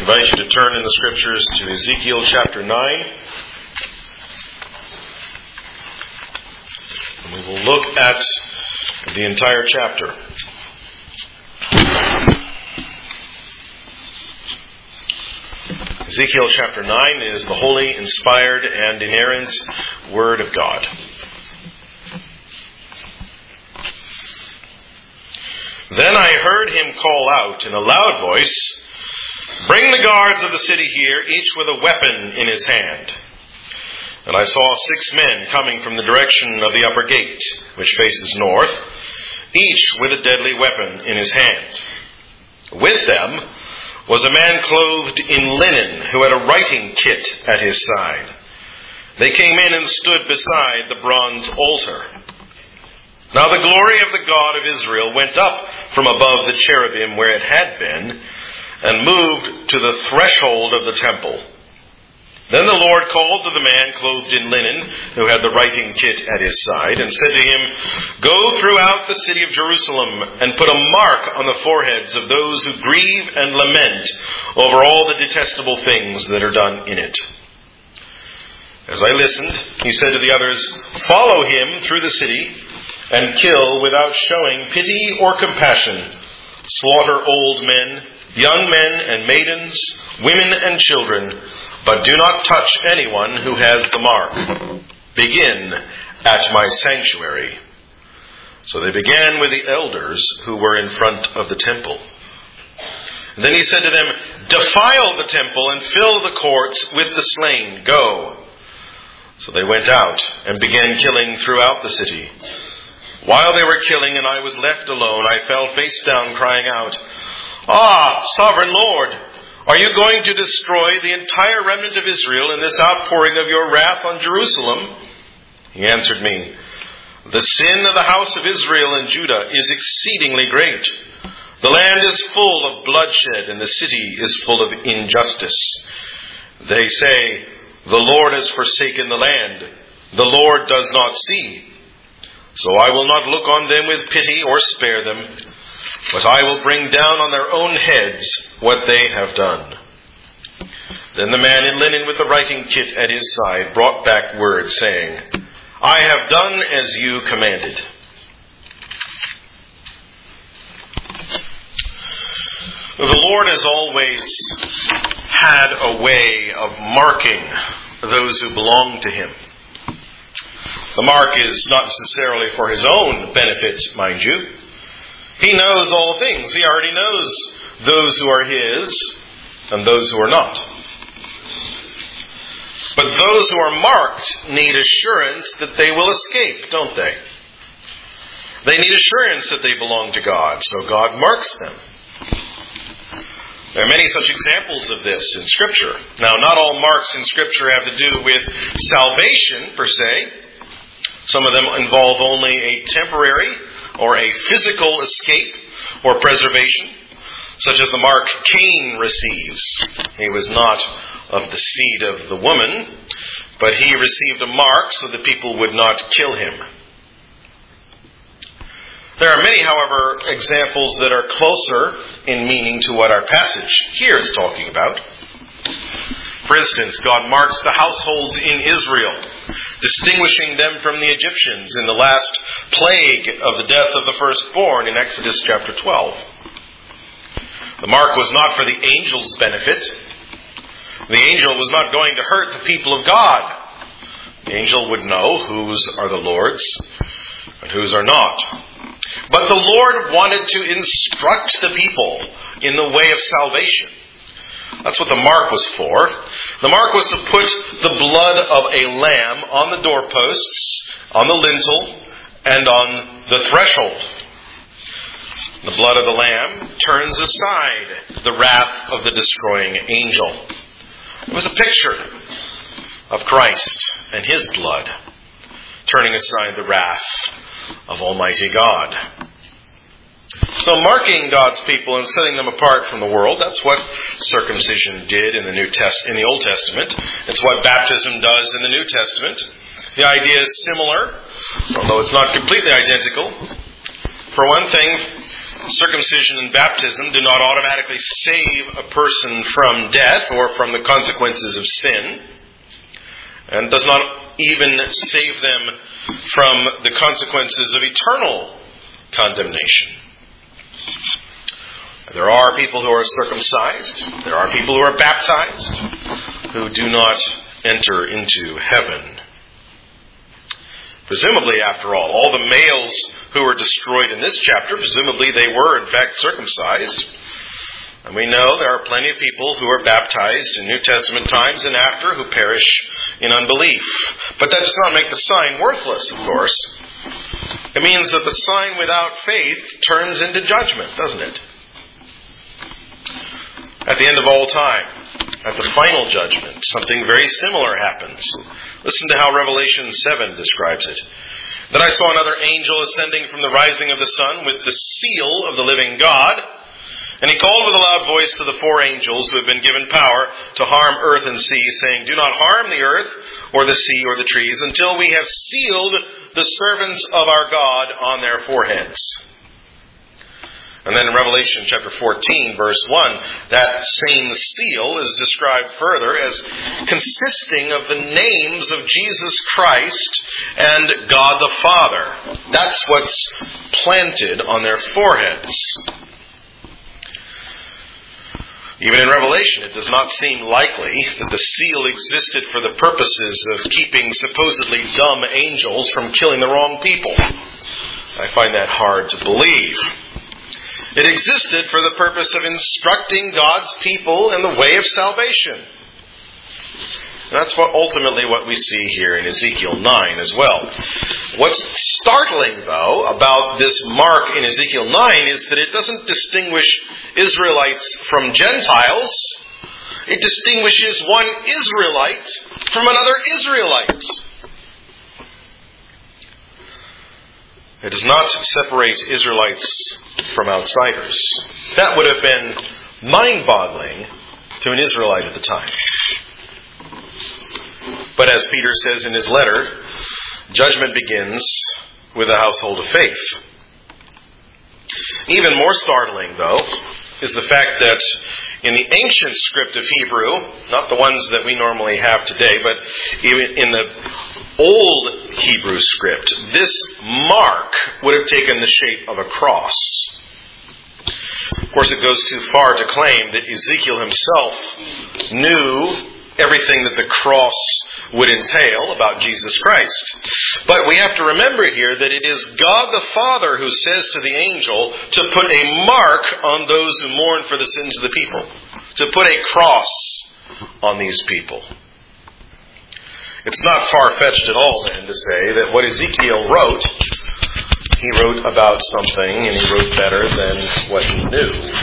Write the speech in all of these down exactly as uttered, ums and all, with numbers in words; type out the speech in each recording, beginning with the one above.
invite you to turn in the Scriptures to Ezekiel chapter nine. And we will look at the entire chapter. Ezekiel chapter nine is the holy, inspired, and inerrant Word of God. Then I heard him call out in a loud voice, "Bring the guards of the city here, each with a weapon in his hand." And I saw six men coming from the direction of the upper gate, which faces north, each with a deadly weapon in his hand. With them was a man clothed in linen, who had a writing kit at his side. They came in and stood beside the bronze altar. Now the glory of the God of Israel went up from above the cherubim where it had been, and moved to the threshold of the temple. Then the Lord called to the man clothed in linen, who had the writing kit at his side, and said to him, "Go throughout the city of Jerusalem, and put a mark on the foreheads of those who grieve and lament over all the detestable things that are done in it." As I listened, he said to the others, "Follow him through the city, and kill without showing pity or compassion. Slaughter old men, young men and maidens, women and children, but do not touch anyone who has the mark. Begin at my sanctuary." So they began with the elders who were in front of the temple. And then he said to them, "Defile the temple and fill the courts with the slain. Go." So they went out and began killing throughout the city. While they were killing and I was left alone, I fell face down, crying out, "Ah, sovereign Lord, are you going to destroy the entire remnant of Israel in this outpouring of your wrath on Jerusalem?" He answered me, "The sin of the house of Israel and Judah is exceedingly great. The land is full of bloodshed, and the city is full of injustice. They say, 'The Lord has forsaken the land. The Lord does not see.' So I will not look on them with pity or spare them, but I will bring down on their own heads what they have done." Then the man in linen with the writing kit at his side brought back word, saying, "I have done as you commanded." The Lord has always had a way of marking those who belong to him. The mark is not necessarily for his own benefit, mind you. He knows all things. He already knows those who are his and those who are not. But those who are marked need assurance that they will escape, don't they? They need assurance that they belong to God, so God marks them. There are many such examples of this in Scripture. Now, not all marks in Scripture have to do with salvation, per se. Some of them involve only a temporary or a physical escape or preservation, such as the mark Cain receives. He was not of the seed of the woman, but he received a mark so that people would not kill him. There are many, however, examples that are closer in meaning to what our passage here is talking about. For instance, God marks the households in Israel, distinguishing them from the Egyptians in the last plague of the death of the firstborn in Exodus chapter twelve. The mark was not for the angel's benefit. The angel was not going to hurt the people of God. The angel would know whose are the Lord's and whose are not. But the Lord wanted to instruct the people in the way of salvation. That's what the mark was for. The mark was to put the blood of a lamb on the doorposts, on the lintel, and on the threshold. The blood of the lamb turns aside the wrath of the destroying angel. It was a picture of Christ and his blood, turning aside the wrath of Almighty God. So marking God's people and setting them apart from the world, that's what circumcision did in the New Test in the Old Testament. It's what baptism does in the New Testament. The idea is similar, although it's not completely identical. For one thing, circumcision and baptism do not automatically save a person from death or from the consequences of sin, and does not even save them from the consequences of eternal condemnation. There are people who are circumcised, there are people who are baptized, who do not enter into heaven. Presumably, after all, all the males who were destroyed in this chapter, presumably they were in fact circumcised. And we know there are plenty of people who are baptized in New Testament times and after who perish in unbelief. But that does not make the sign worthless, of course. It means that the sign without faith turns into judgment, doesn't it? At the end of all time, at the final judgment, something very similar happens. Listen to how Revelation seven describes it. Then I saw another angel ascending from the rising of the sun with the seal of the living God. And he called with a loud voice to the four angels who have been given power to harm earth and sea, saying, "Do not harm the earth or the sea or the trees until we have sealed the servants of our God on their foreheads." And then in Revelation chapter fourteen, verse one, that same seal is described further as consisting of the names of Jesus Christ and God the Father. That's what's planted on their foreheads. Even in Revelation, it does not seem likely that the seal existed for the purposes of keeping supposedly dumb angels from killing the wrong people. I find that hard to believe. It existed for the purpose of instructing God's people in the way of salvation. And that's what ultimately what we see here in Ezekiel nine as well. What's startling, though, about this mark in Ezekiel nine is that it doesn't distinguish Israelites from Gentiles. It distinguishes one Israelite from another Israelite. It does not separate Israelites from outsiders. That would have been mind-boggling to an Israelite at the time. But as Peter says in his letter, judgment begins with the household of faith. Even more startling, though, is the fact that in the ancient script of Hebrew, not the ones that we normally have today, but even in the old Hebrew script, this mark would have taken the shape of a cross. Of course, it goes too far to claim that Ezekiel himself knew everything that the cross would entail about Jesus Christ. But we have to remember here that it is God the Father who says to the angel to put a mark on those who mourn for the sins of the people. To put a cross on these people. It's not far-fetched at all, then, to say that what Ezekiel wrote, he wrote about something, and he wrote better than what he knew.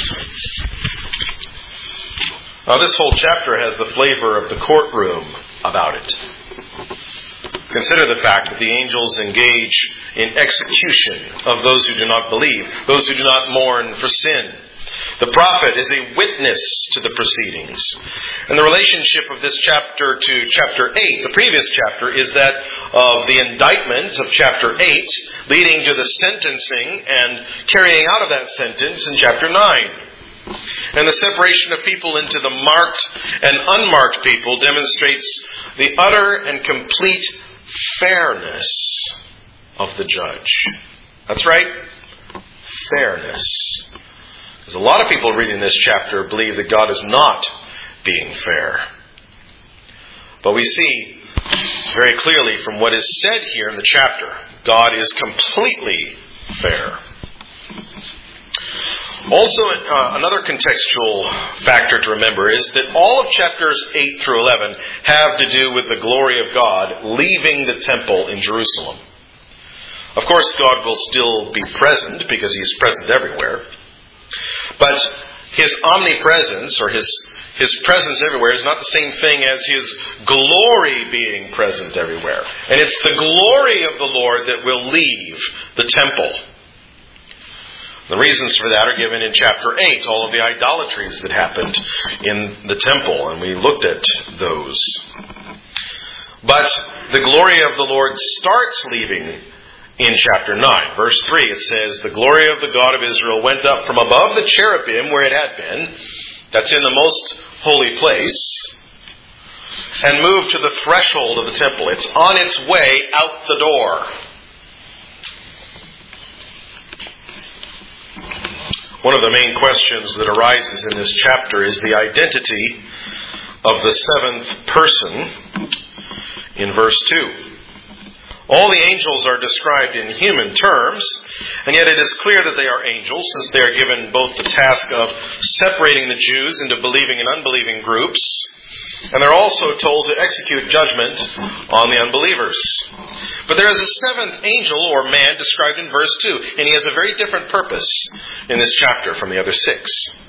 Now, this whole chapter has the flavor of the courtroom about it. Consider the fact that the angels engage in execution of those who do not believe, those who do not mourn for sin. The prophet is a witness to the proceedings. And the relationship of this chapter to chapter eight, the previous chapter, is that of the indictment of chapter eight, leading to the sentencing and carrying out of that sentence in chapter nine. And the separation of people into the marked and unmarked people demonstrates the utter and complete fairness of the judge. That's right, fairness. Because a lot of people reading this chapter believe that God is not being fair. But we see very clearly from what is said here in the chapter, God is completely fair. Also, uh, another contextual factor to remember is that all of chapters eight through eleven have to do with the glory of God leaving the temple in Jerusalem. Of course, God will still be present because He is present everywhere. But His omnipresence, or His, His presence everywhere, is not the same thing as His glory being present everywhere. And it's the glory of the Lord that will leave the temple. The reasons for that are given in chapter eight, all of the idolatries that happened in the temple, and we looked at those. But the glory of the Lord starts leaving in chapter nine. Verse three, it says, "The glory of the God of Israel went up from above the cherubim where it had been," that's in the most holy place, "and moved to the threshold of the temple." It's on its way out the door. One of the main questions that arises in this chapter is the identity of the seventh person in verse two. All the angels are described in human terms, and yet it is clear that they are angels, since they are given both the task of separating the Jews into believing and unbelieving groups, and they're also told to execute judgment on the unbelievers. But there is a seventh angel or man described in verse two, and he has a very different purpose in this chapter from the other six.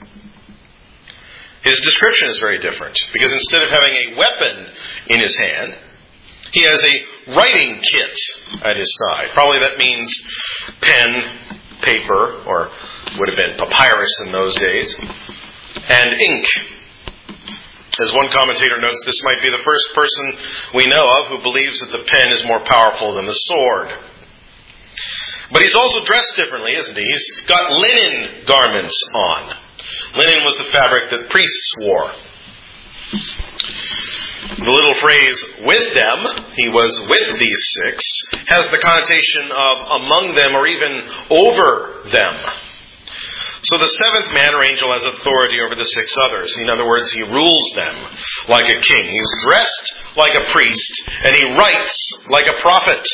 His description is very different, because instead of having a weapon in his hand, he has a writing kit at his side. Probably that means pen, paper, or would have been papyrus in those days, and ink. As one commentator notes, this might be the first person we know of who believes that the pen is more powerful than the sword. But he's also dressed differently, isn't he? He's got linen garments on. Linen was the fabric that priests wore. The little phrase, "with them," he was with these six, has the connotation of among them or even over them. So the seventh man or angel has authority over the six others. In other words, he rules them like a king. He's dressed like a priest, and he writes like a prophet.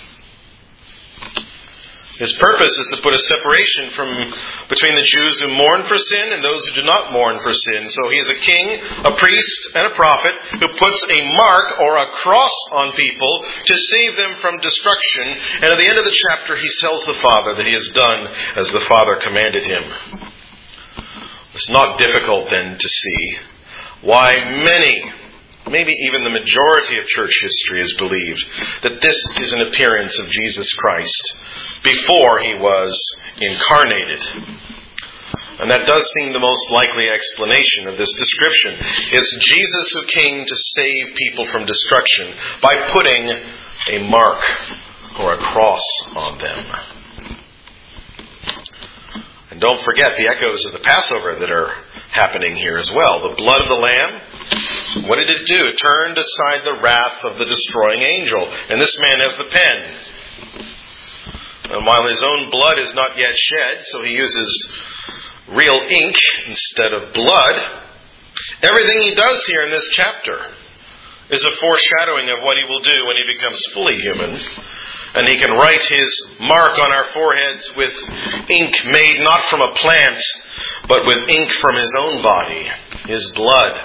His purpose is to put a separation from between the Jews who mourn for sin and those who do not mourn for sin. So he is a king, a priest, and a prophet who puts a mark or a cross on people to save them from destruction. And at the end of the chapter, he tells the Father that he has done as the Father commanded him. It's not difficult then to see why many, maybe even the majority of church history has believed that this is an appearance of Jesus Christ before he was incarnated. And that does seem the most likely explanation of this description. It's Jesus who came to save people from destruction by putting a mark or a cross on them. And don't forget the echoes of the Passover that are happening here as well. The blood of the Lamb, what did it do? It turned aside the wrath of the destroying angel. And this man has the pen. And while his own blood is not yet shed, so he uses real ink instead of blood, everything he does here in this chapter is a foreshadowing of what he will do when he becomes fully human. And he can write his mark on our foreheads with ink made not from a plant, but with ink from his own body, his blood.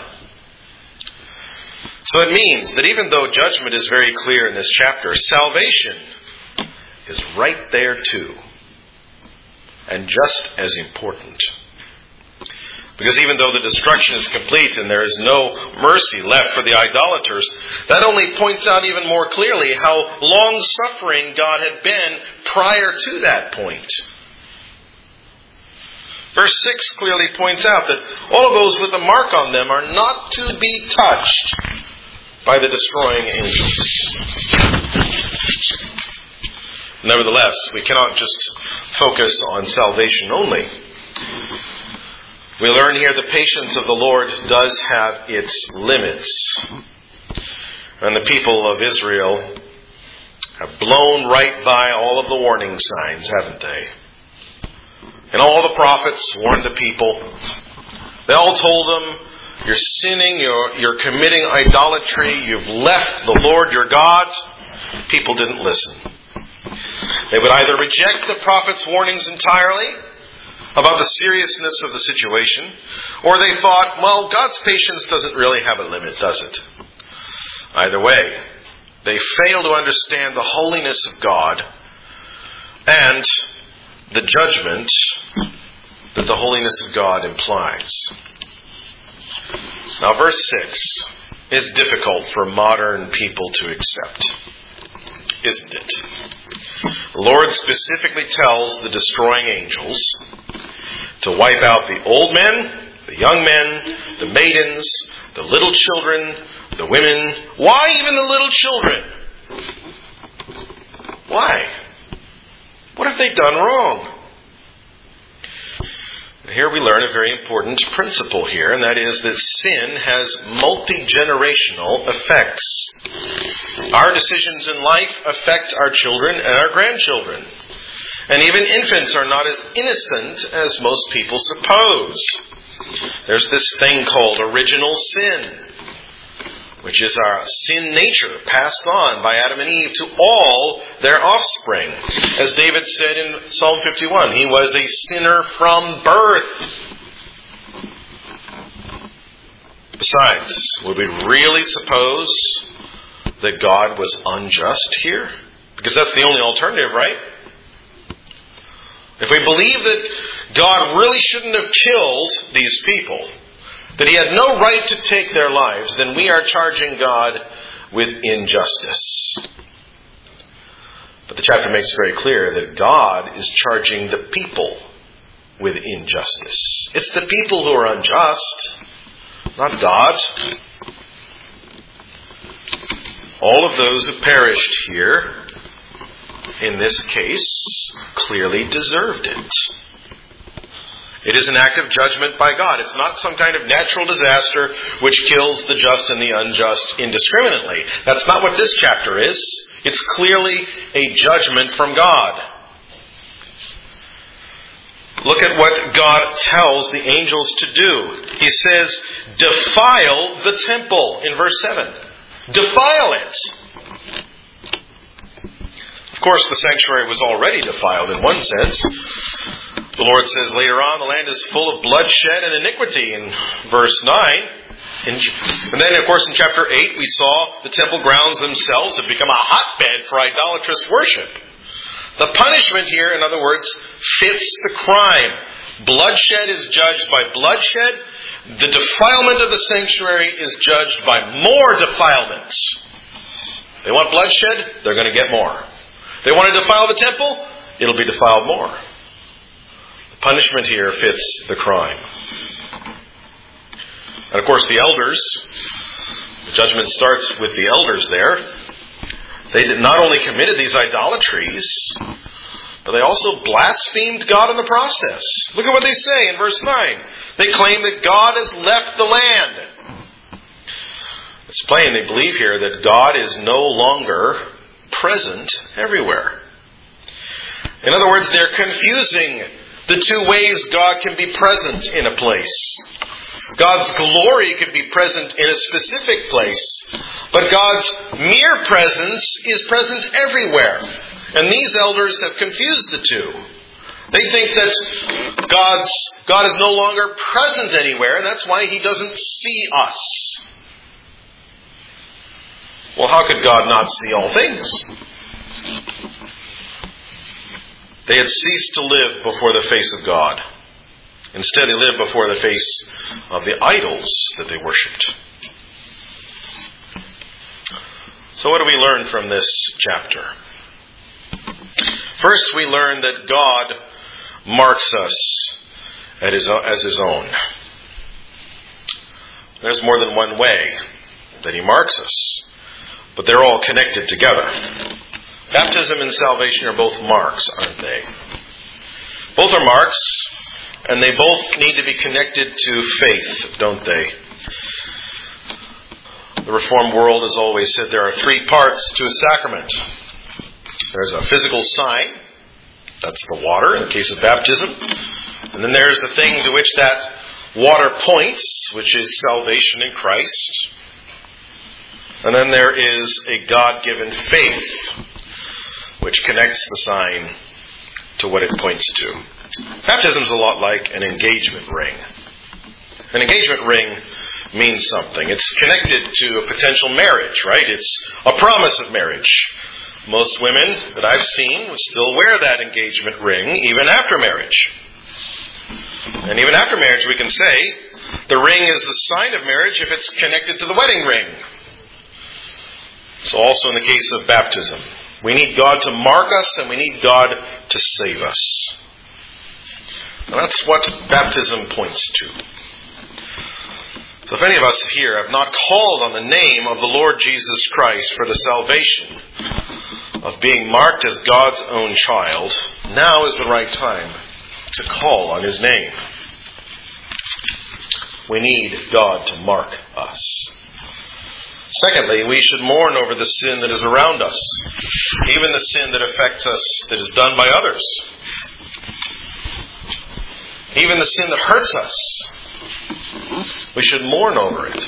So it means that even though judgment is very clear in this chapter, salvation is right there too, and just as important. Because even though the destruction is complete and there is no mercy left for the idolaters, that only points out even more clearly how long-suffering God had been prior to that point. Verse six clearly points out that all of those with a mark on them are not to be touched by the destroying angels. Nevertheless, we cannot just focus on salvation only. We learn here the patience of the Lord does have its limits. And the people of Israel have blown right by all of the warning signs, haven't they? And all the prophets warned the people. They all told them, you're sinning, you're, you're committing idolatry, you've left the Lord your God. People didn't listen. They would either reject the prophet's warnings entirely about the seriousness of the situation, or they thought, well, God's patience doesn't really have a limit, does it? Either way, they fail to understand the holiness of God and the judgment that the holiness of God implies. Now, verse six is difficult for modern people to accept, isn't it? The Lord specifically tells the destroying angels to wipe out the old men, the young men, the maidens, the little children, the women. Why even the little children? Why? What have they done wrong? Here we learn a very important principle here, and that is that sin has multi-generational effects. Our decisions in life affect our children and our grandchildren. And even infants are not as innocent as most people suppose. There's this thing called original sin, which is our sin nature passed on by Adam and Eve to all their offspring. As David said in Psalm fifty-one, he was a sinner from birth. Besides, would we really suppose that God was unjust here? Because that's the only alternative, right? If we believe that God really shouldn't have killed these people, that he had no right to take their lives, then we are charging God with injustice. But the chapter makes very clear that God is charging the people with injustice. It's the people who are unjust, not God. All of those who perished here, in this case, clearly deserved it. It is an act of judgment by God. It's not some kind of natural disaster which kills the just and the unjust indiscriminately. That's not what this chapter is. It's clearly a judgment from God. Look at what God tells the angels to do. He says, defile the temple in verse seven. Defile it. Of course, the sanctuary was already defiled in one sense. The Lord says later on, the land is full of bloodshed and iniquity in verse nine. And then, of course, in chapter eight, we saw the temple grounds themselves have become a hotbed for idolatrous worship. The punishment here, in other words, fits the crime. Bloodshed is judged by bloodshed. The defilement of the sanctuary is judged by more defilements. They want bloodshed, they're going to get more. They want to defile the temple, it'll be defiled more. The punishment here fits the crime. And of course the elders, the judgment starts with the elders there. They did not only committed these idolatries, but they also blasphemed God in the process. Look at what they say in verse nine. They claim that God has left the land. It's plain they believe here that God is no longer present everywhere. In other words, they're confusing the two ways God can be present in a place. God's glory could be present in a specific place, but God's mere presence is present everywhere. And these elders have confused the two. They think that God's, God is no longer present anywhere, and that's why He doesn't see us. Well, how could God not see all things? They had ceased to live before the face of God. Instead, they lived before the face of the idols that they worshipped. So what do we learn from this chapter? First, we learn that God marks us as His own. There's more than one way that He marks us, but they're all connected together. Baptism and salvation are both marks, aren't they? Both are marks, and they both need to be connected to faith, don't they? The Reformed world has always said there are three parts to a sacrament. There's a physical sign, that's the water in the case of baptism. And then there's the thing to which that water points, which is salvation in Christ. And then there is a God-given faith, which connects the sign to what it points to. Baptism is a lot like an engagement ring. An engagement ring means something. It's connected to a potential marriage, right? It's a promise of marriage. Most women that I've seen would still wear that engagement ring even after marriage. And even after marriage, we can say the ring is the sign of marriage if it's connected to the wedding ring. So also in the case of baptism, we need God to mark us and we need God to save us. And that's what baptism points to. So if any of us here have not called on the name of the Lord Jesus Christ for the salvation of being marked as God's own child, now is the right time to call on His name. We need God to mark us. Secondly, we should mourn over the sin that is around us, even the sin that affects us that is done by others. Even the sin that hurts us. We should mourn over it.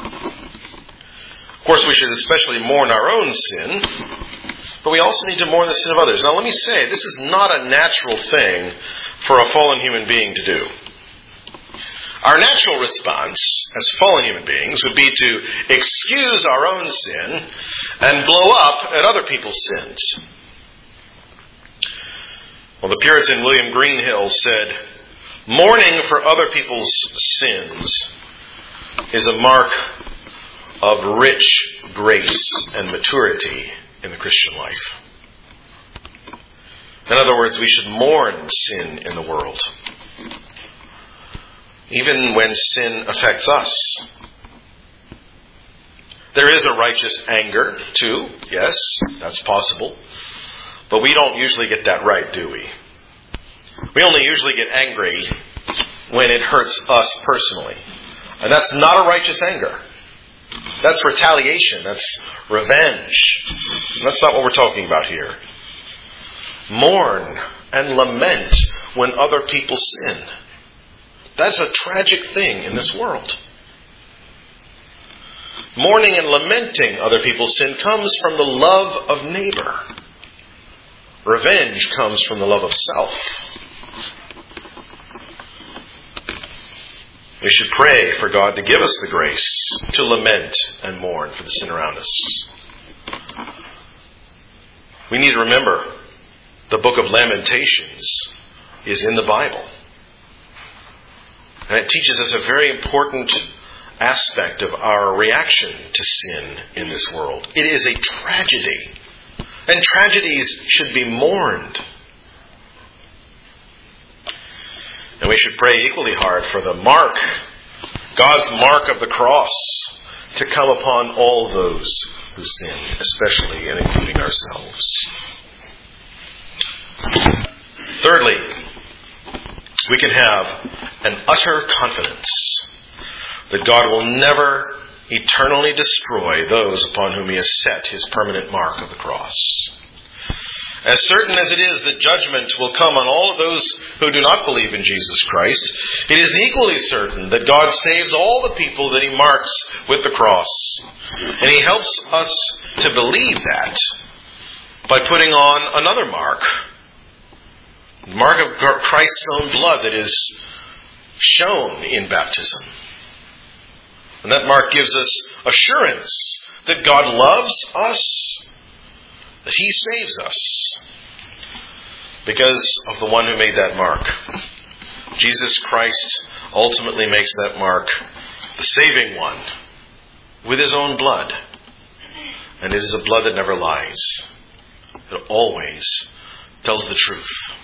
Of course, we should especially mourn our own sin, but we also need to mourn the sin of others. Now, let me say, this is not a natural thing for a fallen human being to do. Our natural response as fallen human beings would be to excuse our own sin and blow up at other people's sins. Well, the Puritan William Greenhill said, "Mourning for other people's sins is a mark of rich grace and maturity in the Christian life." In other words, we should mourn sin in the world, even when sin affects us. There is a righteous anger, too. Yes, that's possible. But we don't usually get that right, do we? We only usually get angry when it hurts us personally. And that's not a righteous anger. That's retaliation. That's revenge. And that's not what we're talking about here. Mourn and lament when other people sin. That's a tragic thing in this world. Mourning and lamenting other people's sin comes from the love of neighbor. Revenge comes from the love of self. We should pray for God to give us the grace to lament and mourn for the sin around us. We need to remember the book of Lamentations is in the Bible. And it teaches us a very important aspect of our reaction to sin in this world. It is a tragedy. And tragedies should be mourned. And we should pray equally hard for the mark, God's mark of the cross, to come upon all those who sin, especially and including ourselves. Thirdly, we can have an utter confidence that God will never eternally destroy those upon whom He has set His permanent mark of the cross. As certain as it is that judgment will come on all of those who do not believe in Jesus Christ, it is equally certain that God saves all the people that He marks with the cross. And He helps us to believe that by putting on another mark. The mark of Christ's own blood that is shown in baptism. And that mark gives us assurance that God loves us, that He saves us, because of the one who made that mark. Jesus Christ ultimately makes that mark the saving one with His own blood. And it is a blood that never lies. It always tells the truth.